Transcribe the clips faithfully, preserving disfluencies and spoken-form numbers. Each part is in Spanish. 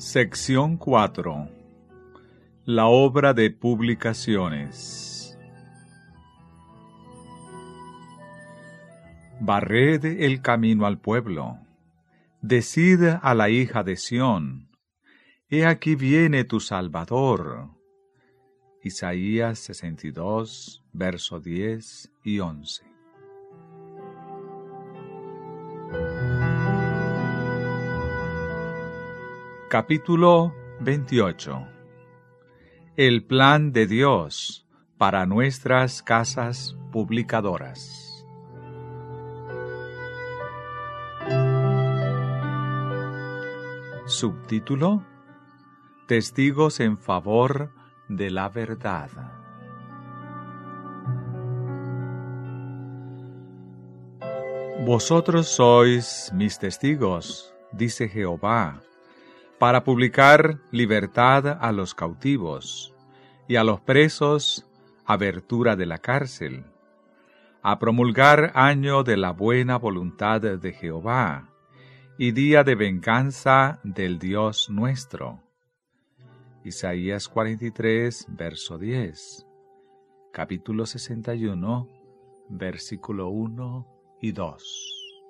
Sección cuatro. La obra de publicaciones. Barred el camino al pueblo. Decid a la hija de Sión: He aquí viene tu Salvador. Isaías sesenta y dos, verso diez y once. Capítulo veintiocho. El plan de Dios para nuestras casas publicadoras. Subtítulo: Testigos en favor de la verdad. Vosotros sois mis testigos, dice Jehová, para publicar libertad a los cautivos, y a los presos abertura de la cárcel, a promulgar año de la buena voluntad de Jehová, y día de venganza del Dios nuestro. Isaías cuarenta y tres, verso diez. Capítulo sesenta y uno, versículo uno y dos.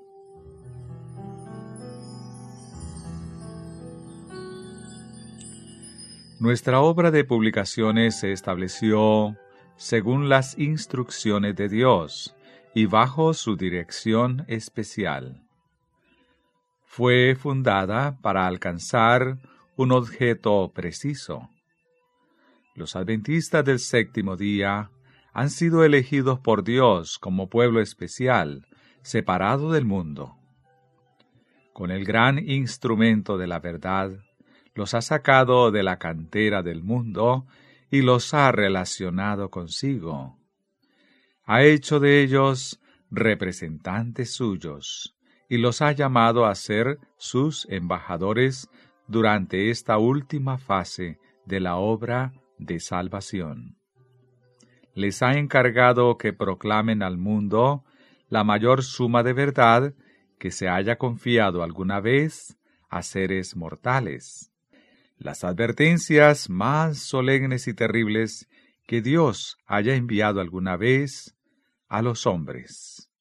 Nuestra obra de publicaciones se estableció según las instrucciones de Dios y bajo su dirección especial. Fue fundada para alcanzar un objeto preciso. Los adventistas del séptimo día han sido elegidos por Dios como pueblo especial, separado del mundo. Con el gran instrumento de la verdad, los ha sacado de la cantera del mundo y los ha relacionado consigo. Ha hecho de ellos representantes suyos y los ha llamado a ser sus embajadores durante esta última fase de la obra de salvación. Les ha encargado que proclamen al mundo la mayor suma de verdad que se haya confiado alguna vez a seres mortales. Las advertencias más solemnes y terribles que Dios haya enviado alguna vez a los hombres.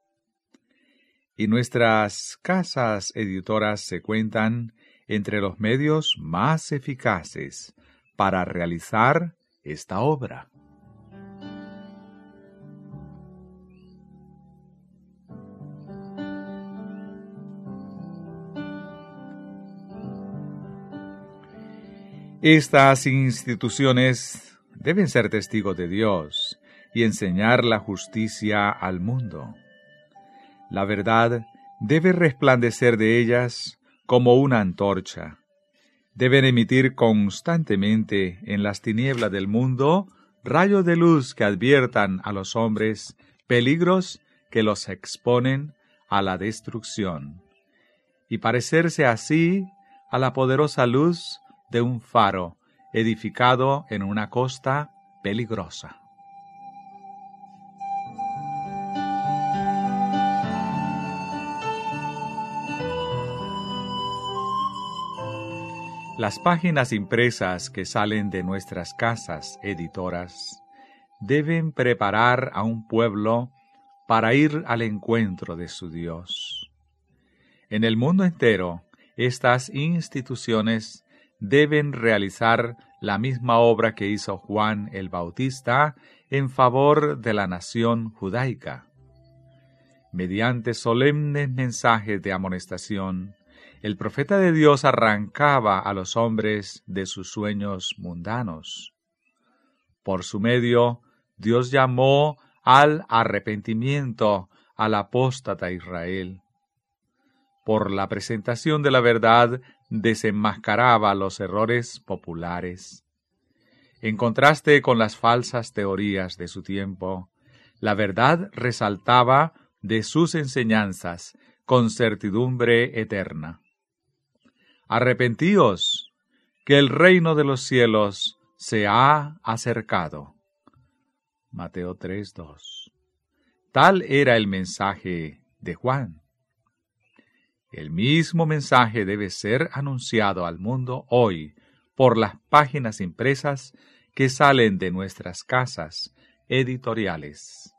Y nuestras casas editoras se cuentan entre los medios más eficaces para realizar esta obra. Estas instituciones deben ser testigos de Dios y enseñar la justicia al mundo. La verdad debe resplandecer de ellas como una antorcha. Deben emitir constantemente en las tinieblas del mundo rayos de luz que adviertan a los hombres peligros que los exponen a la destrucción, y parecerse así a la poderosa luz de un faro edificado en una costa peligrosa. Las páginas impresas que salen de nuestras casas editoras deben preparar a un pueblo para ir al encuentro de su Dios. En el mundo entero, estas instituciones deben realizar la misma obra que hizo Juan el Bautista en favor de la nación judaica. Mediante solemnes mensajes de amonestación, el profeta de Dios arrancaba a los hombres de sus sueños mundanos. Por su medio, Dios llamó al arrepentimiento al apóstata Israel. Por la presentación de la verdad, desenmascaraba los errores populares. En contraste con las falsas teorías de su tiempo, la verdad resaltaba de sus enseñanzas con certidumbre eterna. Arrepentíos, que el reino de los cielos se ha acercado. Mateo tres, dos. Tal era el mensaje de Juan. El mismo mensaje debe ser anunciado al mundo hoy por las páginas impresas que salen de nuestras casas editoriales.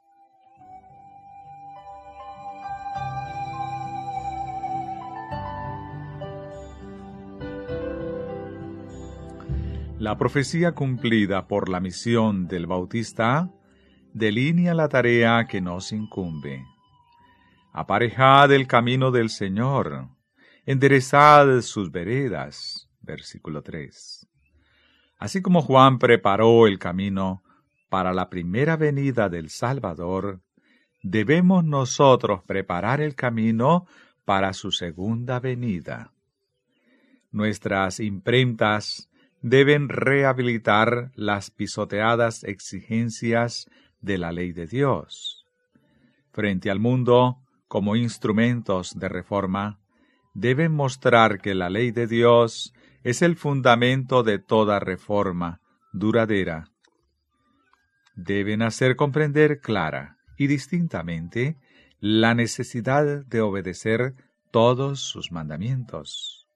La profecía cumplida por la misión del Bautista delinea la tarea que nos incumbe. Aparejad el camino del Señor, enderezad sus veredas. Versículo tres. Así como Juan preparó el camino para la primera venida del Salvador, debemos nosotros preparar el camino para su segunda venida. Nuestras imprentas deben rehabilitar las pisoteadas exigencias de la ley de Dios. Frente al mundo, como instrumentos de reforma, deben mostrar que la ley de Dios es el fundamento de toda reforma duradera. Deben hacer comprender clara y distintamente la necesidad de obedecer todos sus mandamientos.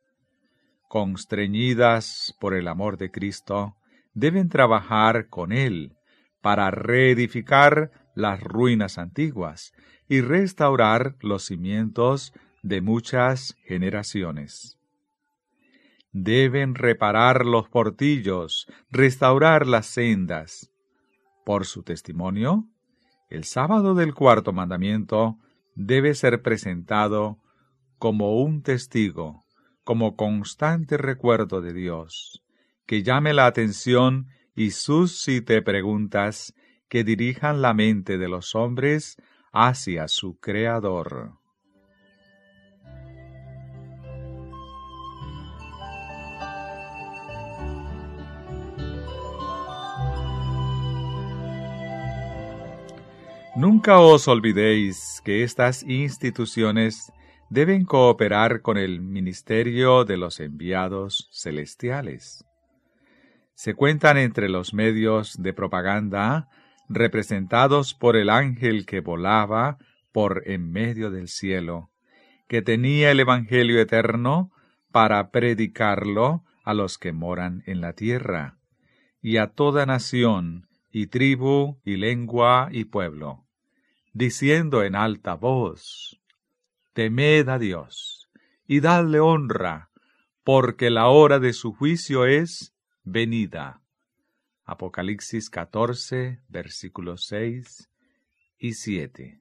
Constreñidas por el amor de Cristo, deben trabajar con Él para reedificar las ruinas antiguas y restaurar los cimientos de muchas generaciones. Deben reparar los portillos, restaurar las sendas. Por su testimonio, el sábado del cuarto mandamiento debe ser presentado como un testigo, como constante recuerdo de Dios, que llame la atención y suscite preguntas que dirijan la mente de los hombres hacia su Creador. Nunca os olvidéis que estas instituciones deben cooperar con el ministerio de los enviados celestiales. Se cuentan entre los medios de propaganda representados por el ángel que volaba por en medio del cielo, que tenía el Evangelio eterno para predicarlo a los que moran en la tierra, y a toda nación, y tribu, y lengua, y pueblo, diciendo en alta voz: Temed a Dios, y dadle honra, porque la hora de su juicio es venida. Apocalipsis catorce, versículos seis y siete.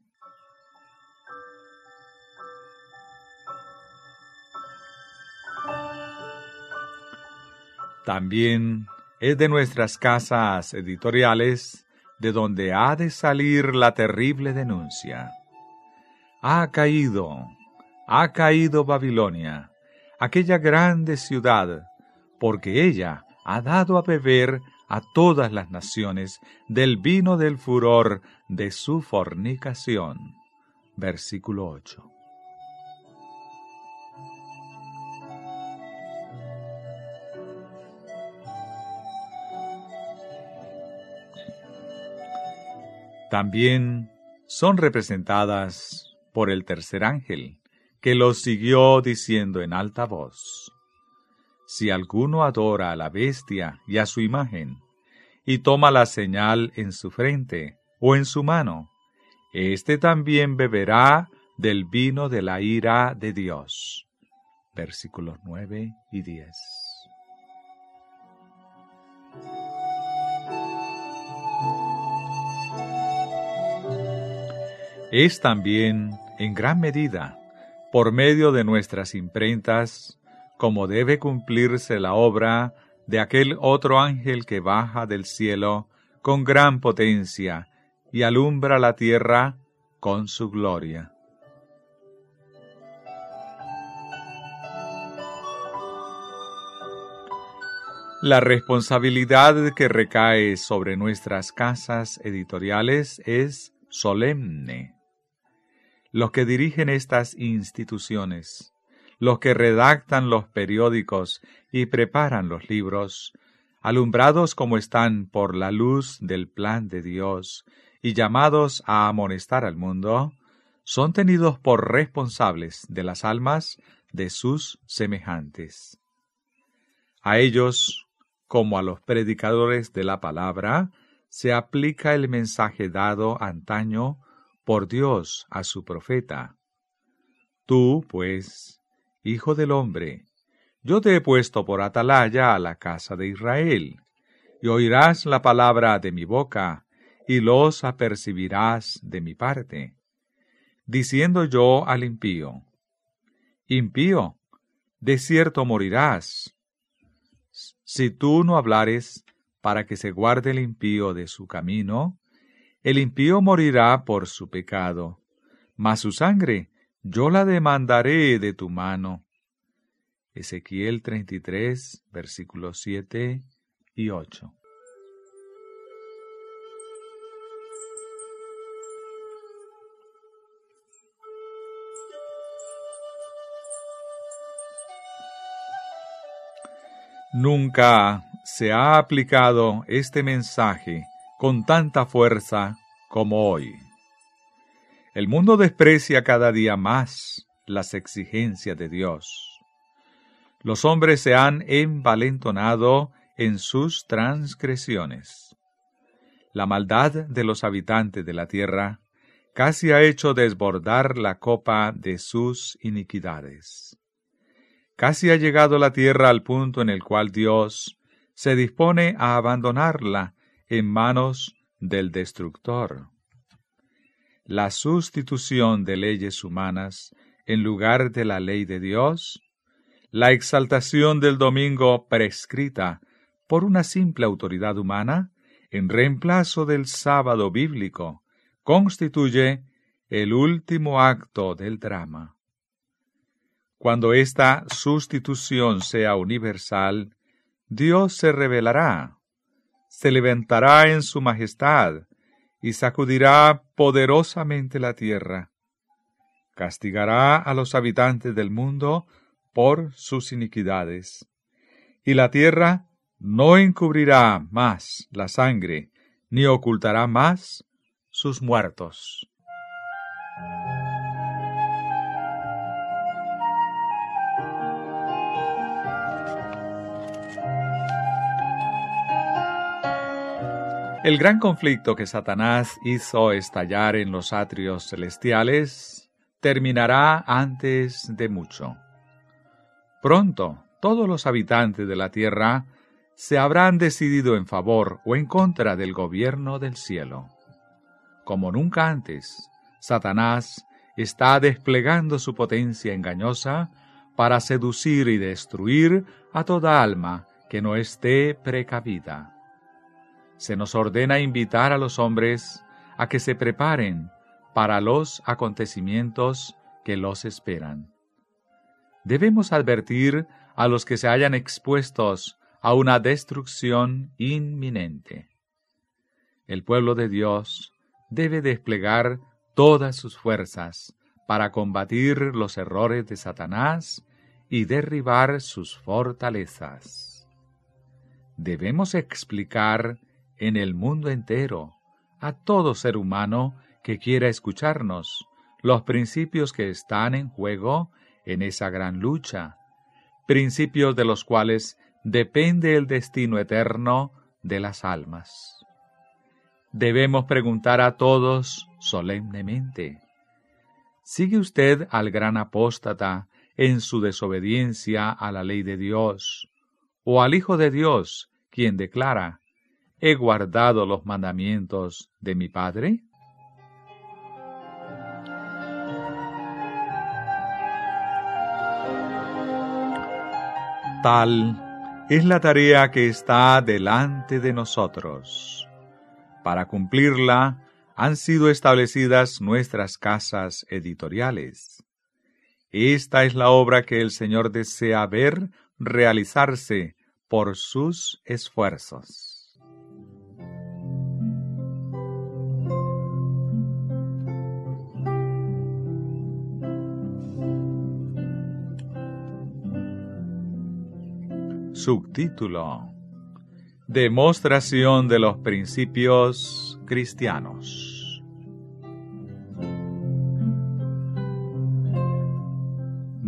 También es de nuestras casas editoriales de donde ha de salir la terrible denuncia. Ha caído, ha caído Babilonia, aquella grande ciudad, porque ella ha dado a beber a todas las naciones del vino del furor de su fornicación. Versículo ocho. También son representadas por el tercer ángel, que los siguió diciendo en alta voz: Si alguno adora a la bestia y a su imagen, y toma la señal en su frente o en su mano, éste también beberá del vino de la ira de Dios. Versículos nueve y diez. Es también, en gran medida, por medio de nuestras imprentas, como debe cumplirse la obra de aquel otro ángel que baja del cielo con gran potencia y alumbra la tierra con su gloria. La responsabilidad que recae sobre nuestras casas editoriales es solemne. Los que dirigen estas instituciones, los que redactan los periódicos y preparan los libros, alumbrados como están por la luz del plan de Dios y llamados a amonestar al mundo, son tenidos por responsables de las almas de sus semejantes. A ellos, como a los predicadores de la palabra, se aplica el mensaje dado antaño por Dios a su profeta. Tú, pues, hijo del hombre, yo te he puesto por atalaya a la casa de Israel, y oirás la palabra de mi boca, y los apercibirás de mi parte, diciendo yo al impío, impío, de cierto morirás, si tú no hablares para que se guarde el impío de su camino. El impío morirá por su pecado, mas su sangre yo la demandaré de tu mano. Ezequiel treinta y tres, versículos siete y ocho. Nunca se ha aplicado este mensaje con tanta fuerza como hoy. El mundo desprecia cada día más las exigencias de Dios. Los hombres se han envalentonado en sus transgresiones. La maldad de los habitantes de la tierra casi ha hecho desbordar la copa de sus iniquidades. Casi ha llegado la tierra al punto en el cual Dios se dispone a abandonarla en manos del destructor. La sustitución de leyes humanas en lugar de la ley de Dios, la exaltación del domingo prescrita por una simple autoridad humana en reemplazo del sábado bíblico, constituye el último acto del drama. Cuando esta sustitución sea universal, Dios se revelará, se levantará en su majestad y sacudirá poderosamente la tierra. Castigará a los habitantes del mundo por sus iniquidades, y la tierra no encubrirá más la sangre, ni ocultará más sus muertos. El gran conflicto que Satanás hizo estallar en los atrios celestiales terminará antes de mucho. Pronto, todos los habitantes de la tierra se habrán decidido en favor o en contra del gobierno del cielo. Como nunca antes, Satanás está desplegando su potencia engañosa para seducir y destruir a toda alma que no esté precavida. Se nos ordena invitar a los hombres a que se preparen para los acontecimientos que los esperan. Debemos advertir a los que se hallan expuestos a una destrucción inminente. El pueblo de Dios debe desplegar todas sus fuerzas para combatir los errores de Satanás y derribar sus fortalezas. Debemos explicar en el mundo entero, a todo ser humano que quiera escucharnos, los principios que están en juego en esa gran lucha, principios de los cuales depende el destino eterno de las almas. Debemos preguntar a todos solemnemente, ¿sigue usted al gran apóstata en su desobediencia a la ley de Dios, o al Hijo de Dios, quien declara, ¿he guardado los mandamientos de mi Padre? Tal es la tarea que está delante de nosotros. Para cumplirla, han sido establecidas nuestras casas editoriales. Esta es la obra que el Señor desea ver realizarse por sus esfuerzos. Subtítulo: Demostración de los principios cristianos.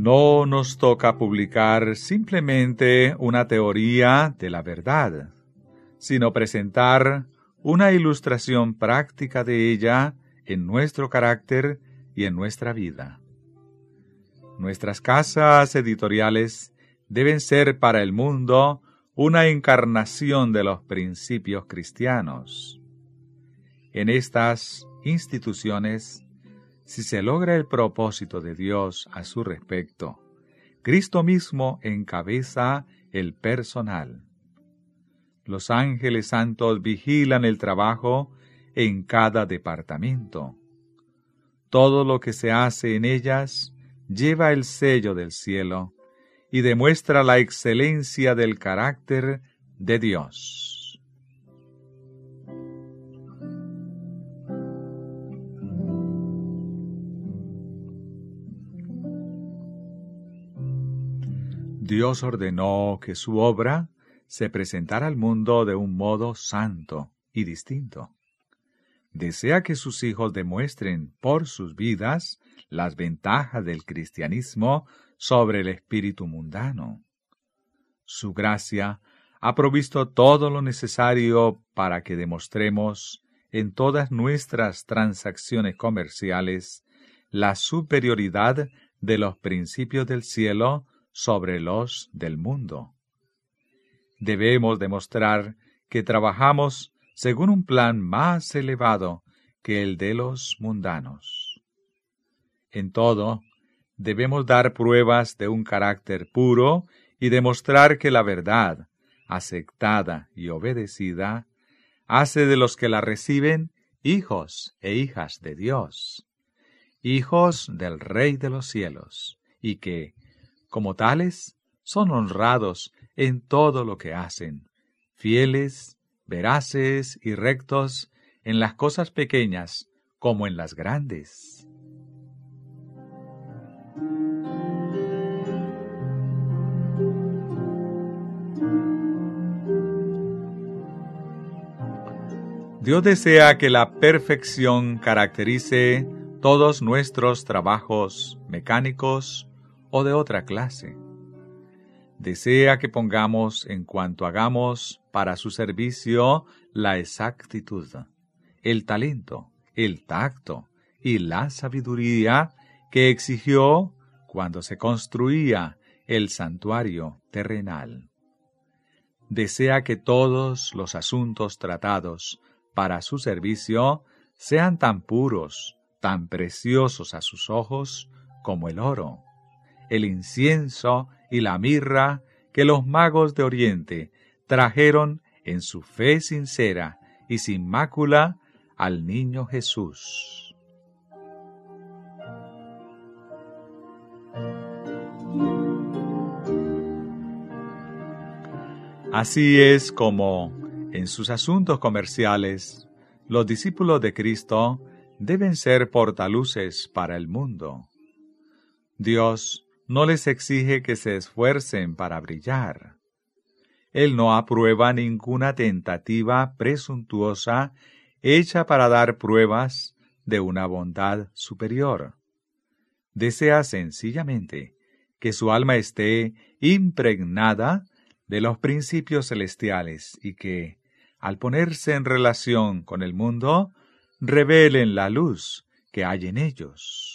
No nos toca publicar simplemente una teoría de la verdad, sino presentar una ilustración práctica de ella en nuestro carácter y en nuestra vida. Nuestras casas editoriales deben ser para el mundo una encarnación de los principios cristianos. En estas instituciones, si se logra el propósito de Dios a su respecto, Cristo mismo encabeza el personal. Los ángeles santos vigilan el trabajo en cada departamento. Todo lo que se hace en ellas lleva el sello del cielo y demuestra la excelencia del carácter de Dios. Dios ordenó que su obra se presentara al mundo de un modo santo y distinto. Desea que sus hijos demuestren por sus vidas las ventajas del cristianismo sobre el espíritu mundano. Su gracia ha provisto todo lo necesario para que demostremos en todas nuestras transacciones comerciales la superioridad de los principios del cielo sobre los del mundo. Debemos demostrar que trabajamos según un plan más elevado que el de los mundanos. En todo, debemos dar pruebas de un carácter puro y demostrar que la verdad, aceptada y obedecida, hace de los que la reciben hijos e hijas de Dios, hijos del Rey de los cielos, y que, como tales, son honrados en todo lo que hacen, fieles, veraces y rectos en las cosas pequeñas como en las grandes. Dios desea que la perfección caracterice todos nuestros trabajos mecánicos o de otra clase. Desea que pongamos en cuanto hagamos para su servicio la exactitud, el talento, el tacto y la sabiduría que exigió cuando se construía el santuario terrenal. Desea que todos los asuntos tratados para su servicio sean tan puros, tan preciosos a sus ojos como el oro, el incienso y la mirra que los magos de Oriente trajeron en su fe sincera y sin mácula al niño Jesús. Así es como, en sus asuntos comerciales, los discípulos de Cristo deben ser portaluces para el mundo. Dios no les exige que se esfuercen para brillar. Él no aprueba ninguna tentativa presuntuosa hecha para dar pruebas de una bondad superior. Desea sencillamente que su alma esté impregnada de los principios celestiales y que, al ponerse en relación con el mundo, revelen la luz que hay en ellos.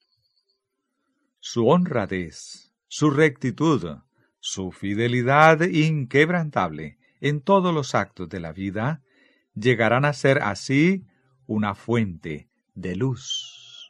Su honradez, su rectitud, su fidelidad inquebrantable en todos los actos de la vida llegarán a ser así una fuente de luz.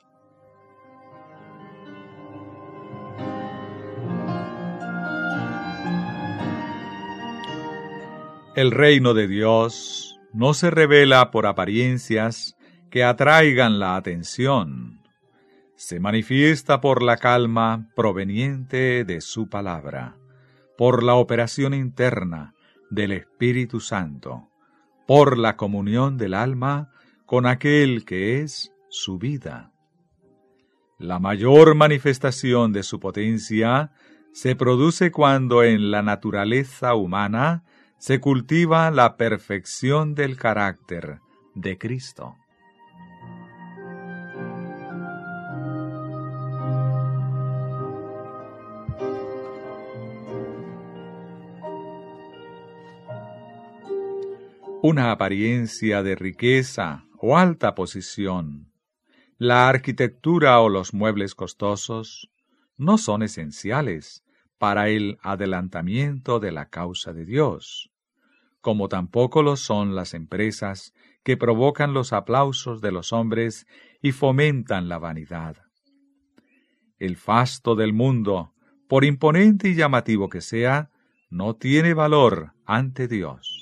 El reino de Dios no se revela por apariencias que atraigan la atención. Se manifiesta por la calma proveniente de su palabra, por la operación interna del Espíritu Santo, por la comunión del alma con aquel que es su vida. La mayor manifestación de su potencia se produce cuando en la naturaleza humana se cultiva la perfección del carácter de Cristo. una apariencia de riqueza o alta posición, la arquitectura o los muebles costosos no son esenciales para el adelantamiento de la causa de Dios, como tampoco lo son las empresas que provocan los aplausos de los hombres y fomentan la vanidad. El fasto del mundo, por imponente y llamativo que sea, no tiene valor ante Dios.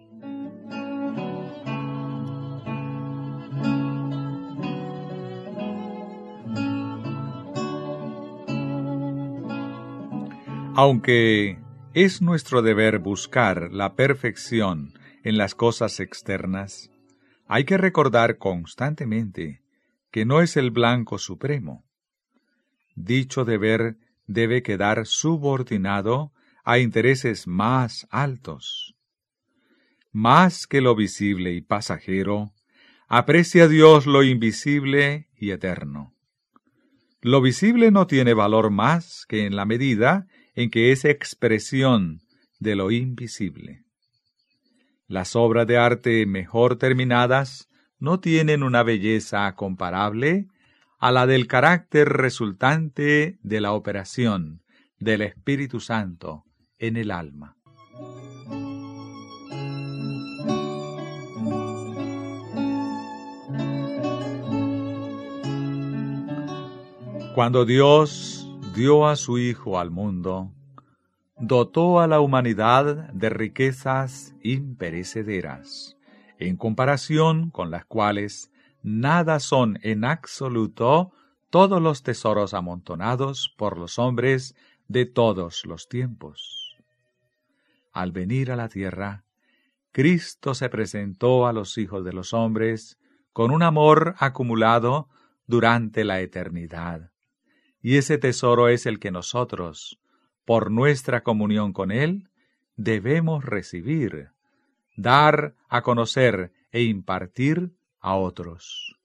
Aunque es nuestro deber buscar la perfección en las cosas externas, hay que recordar constantemente que no es el blanco supremo. Dicho deber debe quedar subordinado a intereses más altos. Más que lo visible y pasajero, aprecia Dios lo invisible y eterno. Lo visible no tiene valor más que en la medida en que es expresión de lo invisible. Las obras de arte mejor terminadas no tienen una belleza comparable a la del carácter resultante de la operación del Espíritu Santo en el alma. Cuando Dios dio a su Hijo al mundo, dotó a la humanidad de riquezas imperecederas, en comparación con las cuales nada son en absoluto todos los tesoros amontonados por los hombres de todos los tiempos. Al venir a la tierra, Cristo se presentó a los hijos de los hombres con un amor acumulado durante la eternidad. Y ese tesoro es el que nosotros, por nuestra comunión con Él, debemos recibir, dar a conocer e impartir a otros.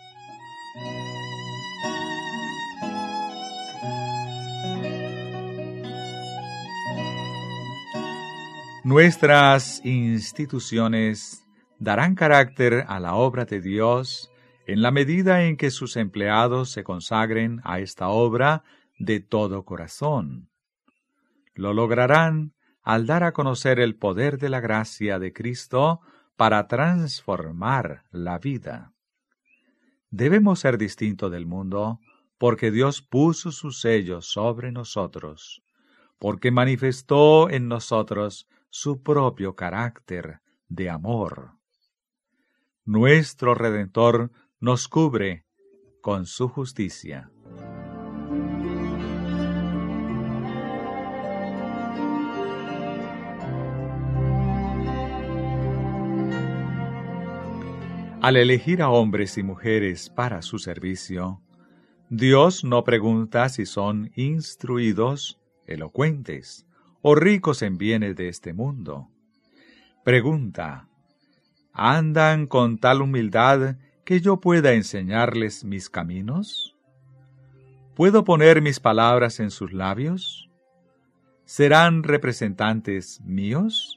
Nuestras instituciones darán carácter a la obra de Dios en la medida en que sus empleados se consagren a esta obra de todo corazón. Lo lograrán al dar a conocer el poder de la gracia de Cristo para transformar la vida. Debemos ser distintos del mundo porque Dios puso su sello sobre nosotros, porque manifestó en nosotros su propio carácter de amor. Nuestro Redentor nos cubre con su justicia. Al elegir a hombres y mujeres para su servicio, Dios no pregunta si son instruidos, elocuentes o ricos en bienes de este mundo. Pregunta: ¿andan con tal humildad que yo pueda enseñarles mis caminos? ¿Puedo poner mis palabras en sus labios? ¿Serán representantes míos?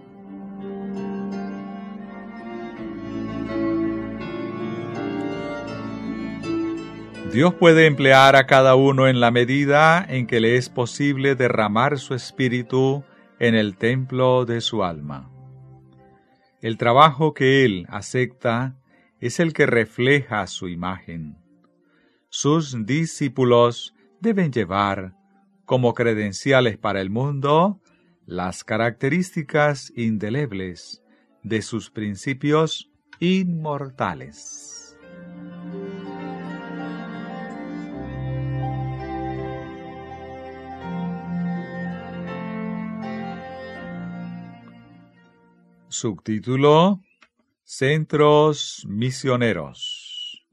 Dios puede emplear a cada uno en la medida en que le es posible derramar su espíritu en el templo de su alma. El trabajo que Él acepta es el que refleja su imagen. Sus discípulos deben llevar, como credenciales para el mundo, las características indelebles de sus principios inmortales. Subtítulo: Centros Misioneros.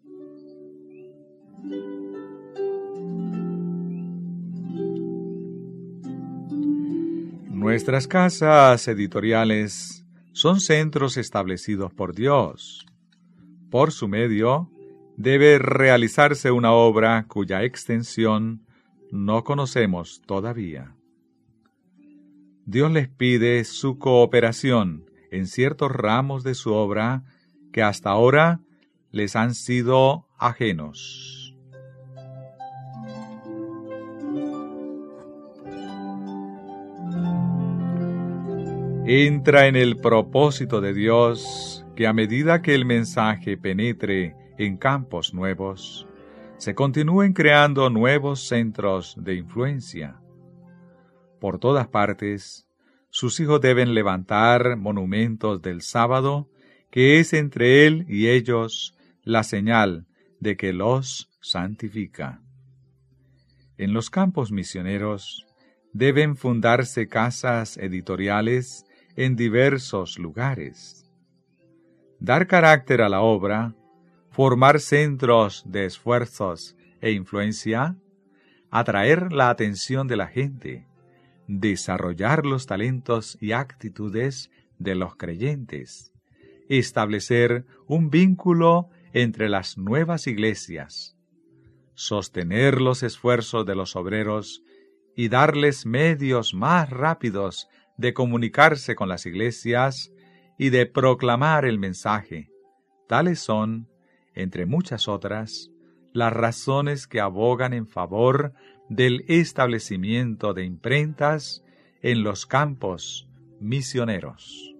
Nuestras casas editoriales son centros establecidos por Dios. Por su medio, debe realizarse una obra cuya extensión no conocemos todavía. Dios les pide su cooperación en ciertos ramos de su obra que hasta ahora les han sido ajenos. Entra en el propósito de Dios que a medida que el mensaje penetre en campos nuevos, se continúen creando nuevos centros de influencia. Por todas partes, sus hijos deben levantar monumentos del sábado, que es entre él y ellos la señal de que los santifica. En los campos misioneros deben fundarse casas editoriales en diversos lugares. Dar carácter a la obra, formar centros de esfuerzos e influencia, atraer la atención de la gente, desarrollar los talentos y actitudes de los creyentes, establecer un vínculo entre las nuevas iglesias, sostener los esfuerzos de los obreros y darles medios más rápidos de comunicarse con las iglesias y de proclamar el mensaje. Tales son, entre muchas otras, las razones que abogan en favor del establecimiento de imprentas en los campos misioneros.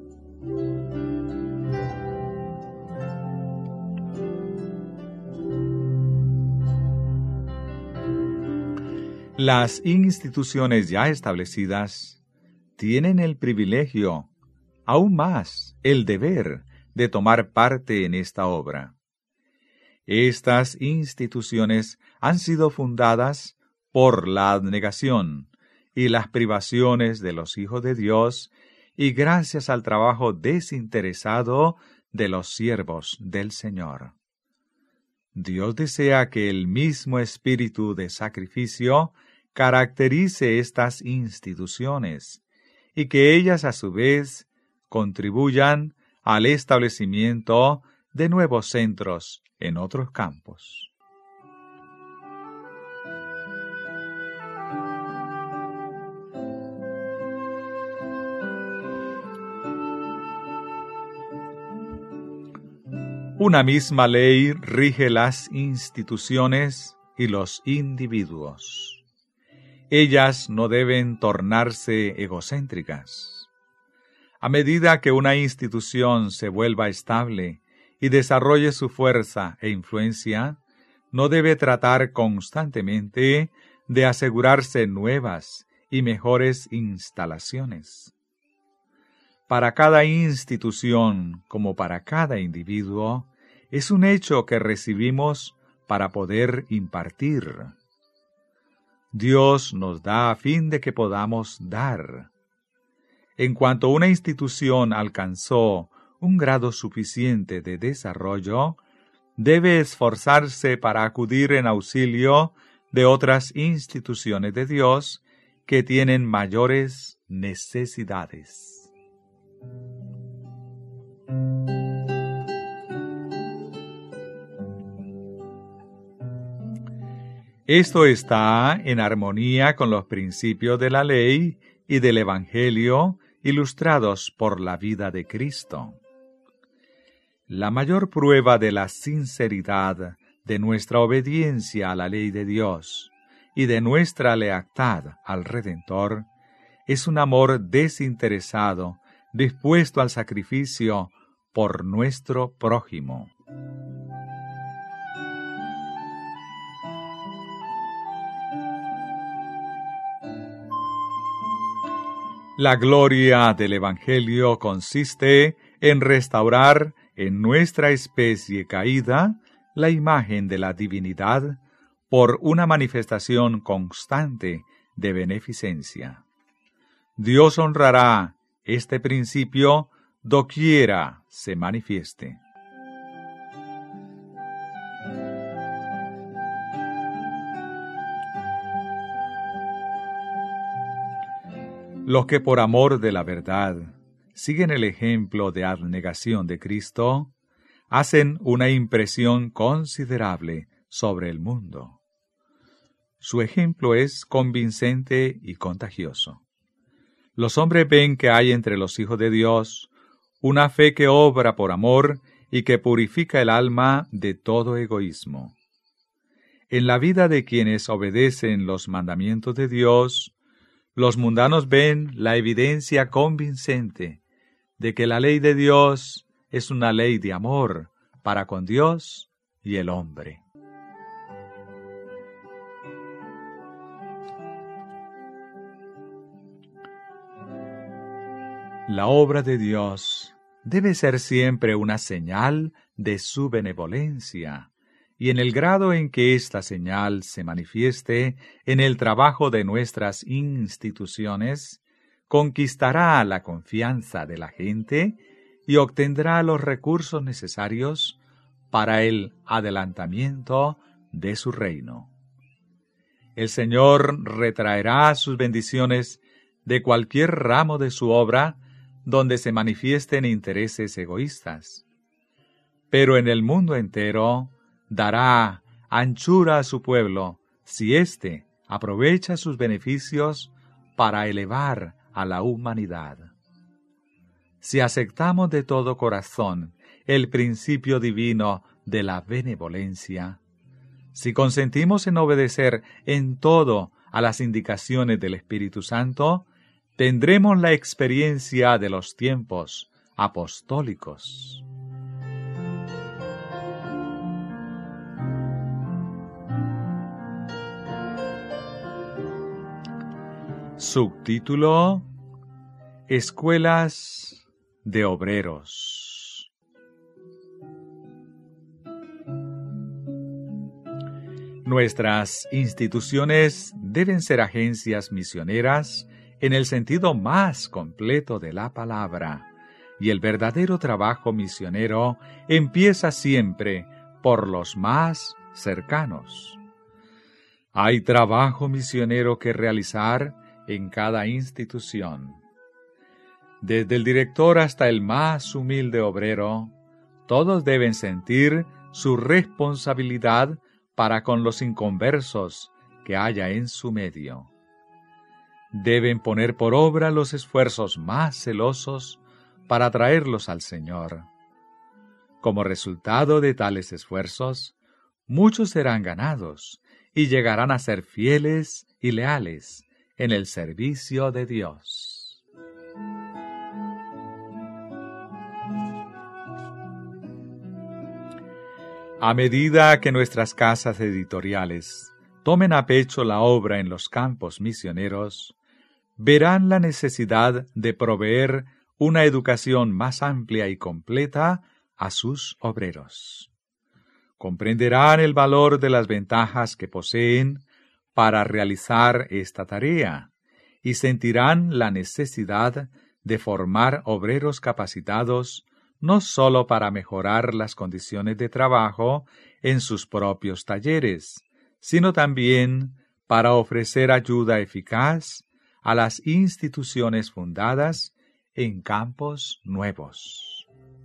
Las instituciones ya establecidas tienen el privilegio, aún más el deber, de tomar parte en esta obra. Estas instituciones han sido fundadas por la abnegación y las privaciones de los hijos de Dios y gracias al trabajo desinteresado de los siervos del Señor. Dios desea que el mismo espíritu de sacrificio caracterice estas instituciones y que ellas a su vez contribuyan al establecimiento de nuevos centros en otros campos. Una misma ley rige las instituciones y los individuos. Ellas no deben tornarse egocéntricas. A medida que una institución se vuelva estable y desarrolle su fuerza e influencia, no debe tratar constantemente de asegurarse nuevas y mejores instalaciones. Para cada institución, como para cada individuo, es un hecho que recibimos para poder impartir. Dios nos da a fin de que podamos dar. En cuanto una institución alcanzó un grado suficiente de desarrollo, debe esforzarse para acudir en auxilio de otras instituciones de Dios que tienen mayores necesidades. Esto está en armonía con los principios de la ley y del Evangelio ilustrados por la vida de Cristo. La mayor prueba de la sinceridad de nuestra obediencia a la ley de Dios y de nuestra lealtad al Redentor es un amor desinteresado, dispuesto al sacrificio por nuestro prójimo. La gloria del Evangelio consiste en restaurar en nuestra especie caída la imagen de la divinidad por una manifestación constante de beneficencia. Dios honrará este principio doquiera se manifieste. Los que por amor de la verdad siguen el ejemplo de abnegación de Cristo, hacen una impresión considerable sobre el mundo. Su ejemplo es convincente y contagioso. Los hombres ven que hay entre los hijos de Dios una fe que obra por amor y que purifica el alma de todo egoísmo. En la vida de quienes obedecen los mandamientos de Dios, los mundanos ven la evidencia convincente de que la ley de Dios es una ley de amor para con Dios y el hombre. La obra de Dios debe ser siempre una señal de su benevolencia, y en el grado en que esta señal se manifieste en el trabajo de nuestras instituciones, conquistará la confianza de la gente y obtendrá los recursos necesarios para el adelantamiento de su reino. El Señor retraerá sus bendiciones de cualquier ramo de su obra donde se manifiesten intereses egoístas. Pero en el mundo entero dará anchura a su pueblo si éste aprovecha sus beneficios para elevar a la humanidad. Si aceptamos de todo corazón el principio divino de la benevolencia, si consentimos en obedecer en todo a las indicaciones del Espíritu Santo, tendremos la experiencia de los tiempos apostólicos. Subtítulo: Escuelas de Obreros. Nuestras instituciones deben ser agencias misioneras en el sentido más completo de la palabra, y el verdadero trabajo misionero empieza siempre por los más cercanos. Hay trabajo misionero que realizar en cada institución. Desde el director hasta el más humilde obrero, todos deben sentir su responsabilidad para con los inconversos que haya en su medio. Deben poner por obra los esfuerzos más celosos para traerlos al Señor. Como resultado de tales esfuerzos, muchos serán ganados y llegarán a ser fieles y leales en el servicio de Dios. A medida que nuestras casas editoriales tomen a pecho la obra en los campos misioneros, verán la necesidad de proveer una educación más amplia y completa a sus obreros. Comprenderán el valor de las ventajas que poseen para realizar esta tarea y sentirán la necesidad de formar obreros capacitados no sólo para mejorar las condiciones de trabajo en sus propios talleres, sino también para ofrecer ayuda eficaz a las instituciones fundadas en campos nuevos.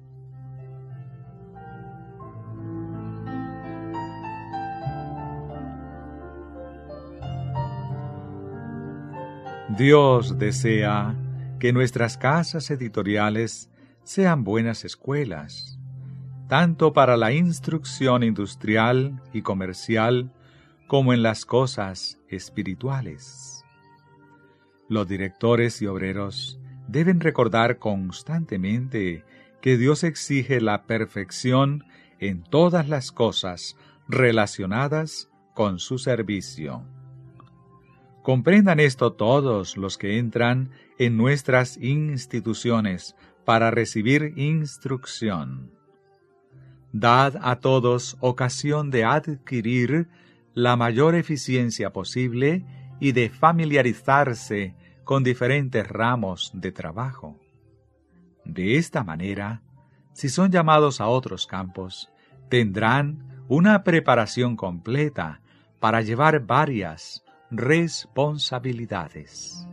Dios desea que nuestras casas editoriales sean buenas escuelas, tanto para la instrucción industrial y comercial como en las cosas espirituales. Los directores y obreros deben recordar constantemente que Dios exige la perfección en todas las cosas relacionadas con su servicio. Comprendan esto todos los que entran en nuestras instituciones para recibir instrucción. Dad a todos ocasión de adquirir la mayor eficiencia posible y de familiarizarse con diferentes ramos de trabajo. De esta manera, si son llamados a otros campos, tendrán una preparación completa para llevar varias responsabilidades.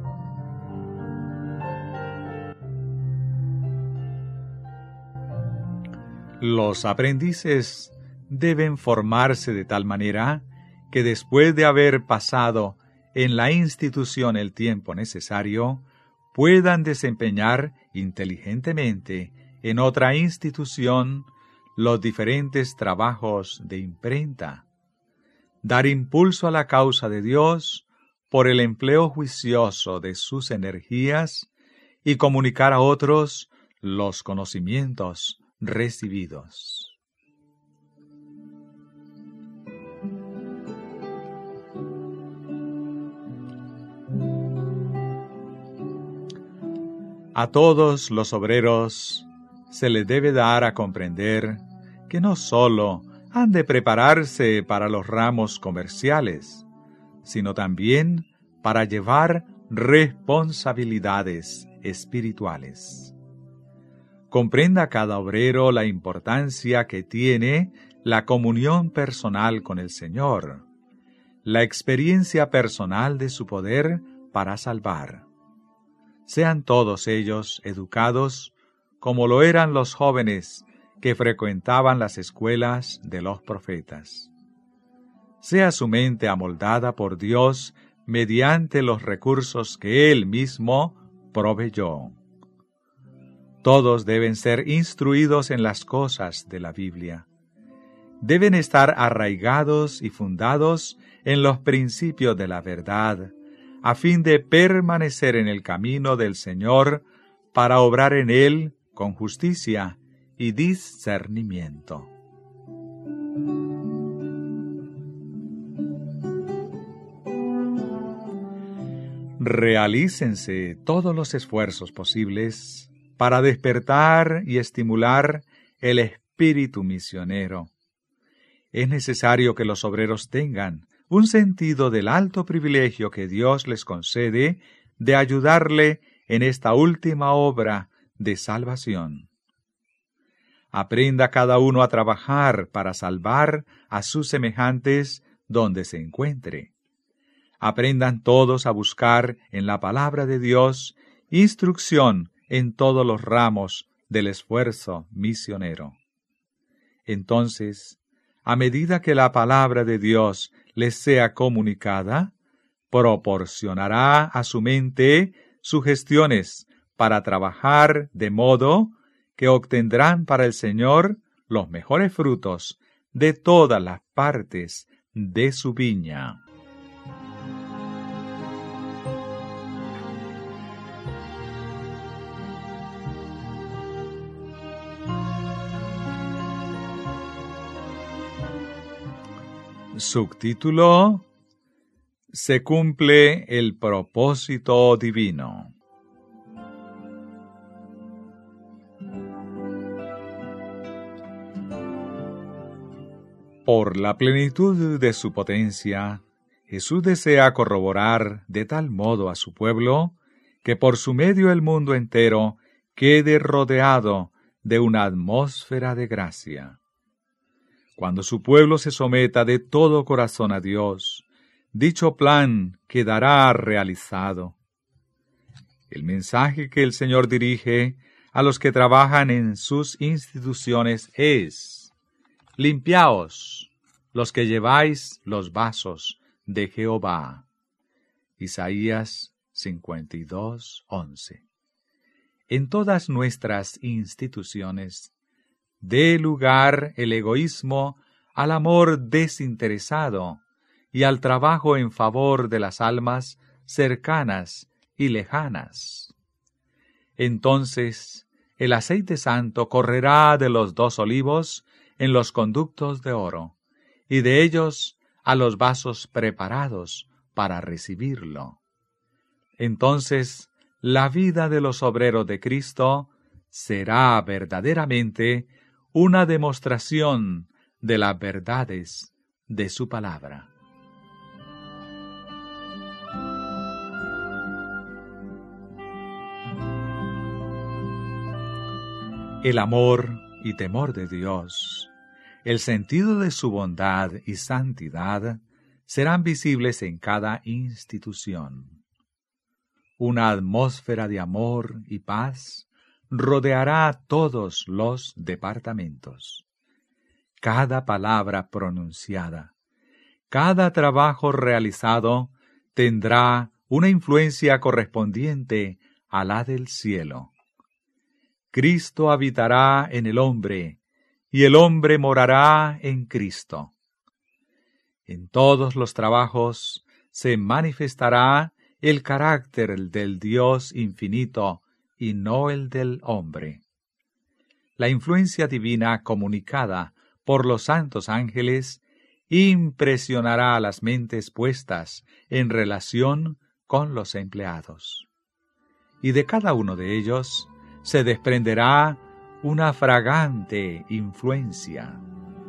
Los aprendices deben formarse de tal manera que después de haber pasado en la institución el tiempo necesario, puedan desempeñar inteligentemente en otra institución los diferentes trabajos de imprenta, dar impulso a la causa de Dios por el empleo juicioso de sus energías y comunicar a otros los conocimientos recibidos. A todos los obreros se les debe dar a comprender que no sólo han de prepararse para los ramos comerciales, sino también para llevar responsabilidades espirituales. Comprenda cada obrero la importancia que tiene la comunión personal con el Señor, la experiencia personal de su poder para salvar. Sean todos ellos educados como lo eran los jóvenes que frecuentaban las escuelas de los profetas. Sea su mente amoldada por Dios mediante los recursos que Él mismo proveyó. Todos deben ser instruidos en las cosas de la Biblia. Deben estar arraigados y fundados en los principios de la verdad, a fin de permanecer en el camino del Señor para obrar en Él con justicia y discernimiento. Realícense todos los esfuerzos posibles para despertar y estimular el espíritu misionero. Es necesario que los obreros tengan un sentido del alto privilegio que Dios les concede de ayudarle en esta última obra de salvación. Aprenda cada uno a trabajar para salvar a sus semejantes donde se encuentre. Aprendan todos a buscar en la palabra de Dios instrucción en todos los ramos del esfuerzo misionero. Entonces, a medida que la palabra de Dios les sea comunicada, proporcionará a su mente sugestiones para trabajar de modo que obtendrán para el Señor los mejores frutos de todas las partes de su viña. Subtítulo: Se cumple el propósito divino. Por la plenitud de su potencia, Jesús desea corroborar de tal modo a su pueblo que por su medio el mundo entero quede rodeado de una atmósfera de gracia. Cuando su pueblo se someta de todo corazón a Dios, dicho plan quedará realizado. El mensaje que el Señor dirige a los que trabajan en sus instituciones es: limpiaos los que lleváis los vasos de Jehová. Isaías cincuenta y dos, once. En todas nuestras instituciones, dé lugar el egoísmo al amor desinteresado y al trabajo en favor de las almas cercanas y lejanas. Entonces, el aceite santo correrá de los dos olivos en los conductos de oro, y de ellos a los vasos preparados para recibirlo. Entonces, la vida de los obreros de Cristo será verdaderamente una demostración de las verdades de su palabra. El amor y temor de Dios, el sentido de su bondad y santidad serán visibles en cada institución. Una atmósfera de amor y paz rodeará todos los departamentos. Cada palabra pronunciada, cada trabajo realizado tendrá una influencia correspondiente a la del cielo. Cristo habitará en el hombre, y el hombre morará en Cristo. En todos los trabajos se manifestará el carácter del Dios infinito y no el del hombre. La influencia divina comunicada por los santos ángeles impresionará a las mentes puestas en relación con los empleados. Y de cada uno de ellos se desprenderá una fragante influencia.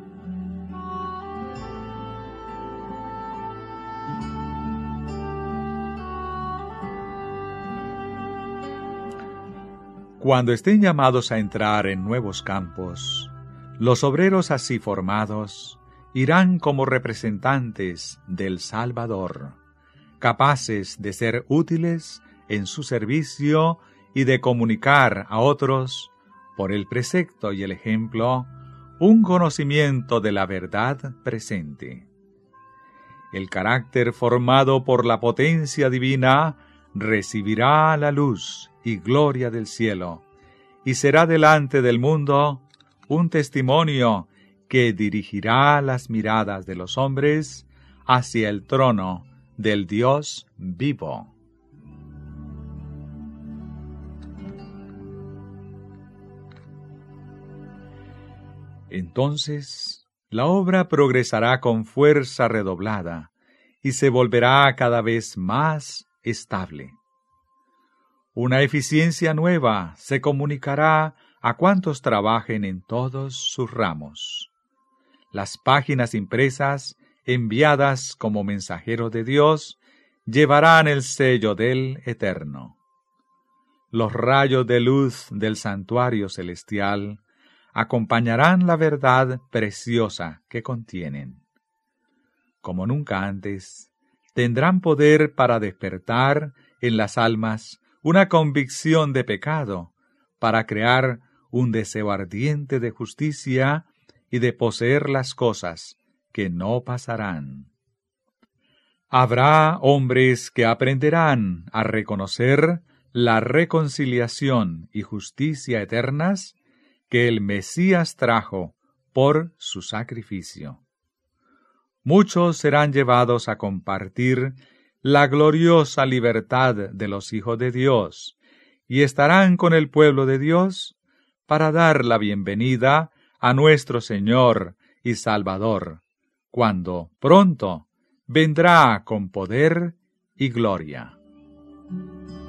Cuando estén llamados a entrar en nuevos campos, los obreros así formados irán como representantes del Salvador, capaces de ser útiles en su servicio y de comunicar a otros, por el precepto y el ejemplo, un conocimiento de la verdad presente. El carácter formado por la potencia divina recibirá la luz y gloria del cielo, y será delante del mundo un testimonio que dirigirá las miradas de los hombres hacia el trono del Dios vivo. Entonces, la obra progresará con fuerza redoblada y se volverá cada vez más estable. Una eficiencia nueva se comunicará a cuantos trabajen en todos sus ramos. Las páginas impresas, enviadas como mensajero de Dios, llevarán el sello del Eterno. Los rayos de luz del santuario celestial acompañarán la verdad preciosa que contienen. Como nunca antes, tendrán poder para despertar en las almas una convicción de pecado, para crear un deseo ardiente de justicia y de poseer las cosas que no pasarán. Habrá hombres que aprenderán a reconocer la reconciliación y justicia eternas que el Mesías trajo por su sacrificio. Muchos serán llevados a compartir la gloriosa libertad de los hijos de Dios, y estarán con el pueblo de Dios para dar la bienvenida a nuestro Señor y Salvador, cuando pronto vendrá con poder y gloria.